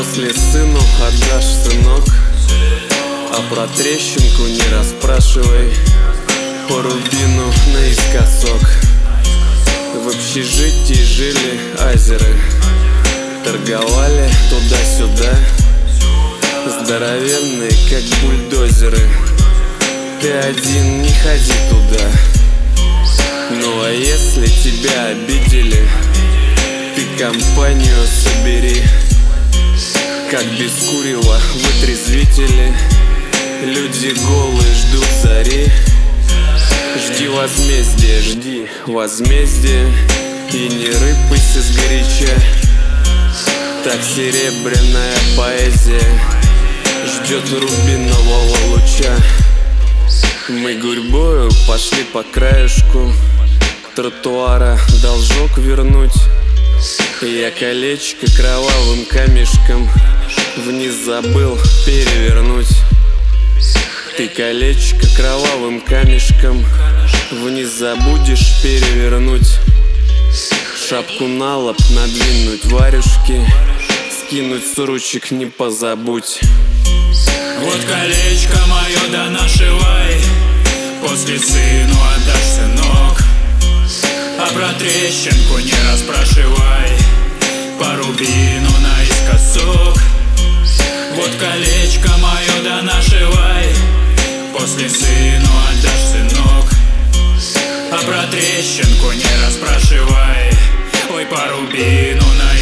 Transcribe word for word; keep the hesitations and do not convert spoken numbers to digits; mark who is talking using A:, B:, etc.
A: После сыну отдашь, сынок, а про трещинку не расспрашивай. По рубину наискосок. В общежитии жили азеры, торговали туда-сюда, здоровенные, как бульдозеры. Ты один не ходи туда. Ну а если тебя обидели, ты компанию собери. Как без курева вытрезвители, люди голые ждут зари. Жди возмездия, жди возмездия, и не рыпайся сгоряча. Так серебряная поэзия ждет рубинового луча. Мы гурьбою пошли по краешку тротуара должок вернуть. Я колечко кровавым камешком вниз забыл перевернуть. Ты колечко кровавым камешком вниз забудешь перевернуть. Шапку на лоб надвинуть, варюшки скинуть с ручек не позабудь.
B: Вот колечко мое да нашивай, после сыну отдашь, сынок, а про трещинку не расспрашивай. По рубину наискосок. Вот колечко мое да нашивай, после сыну отдашь, сынок, а про трещинку не расспрашивай. Ой, по рубину наискосок.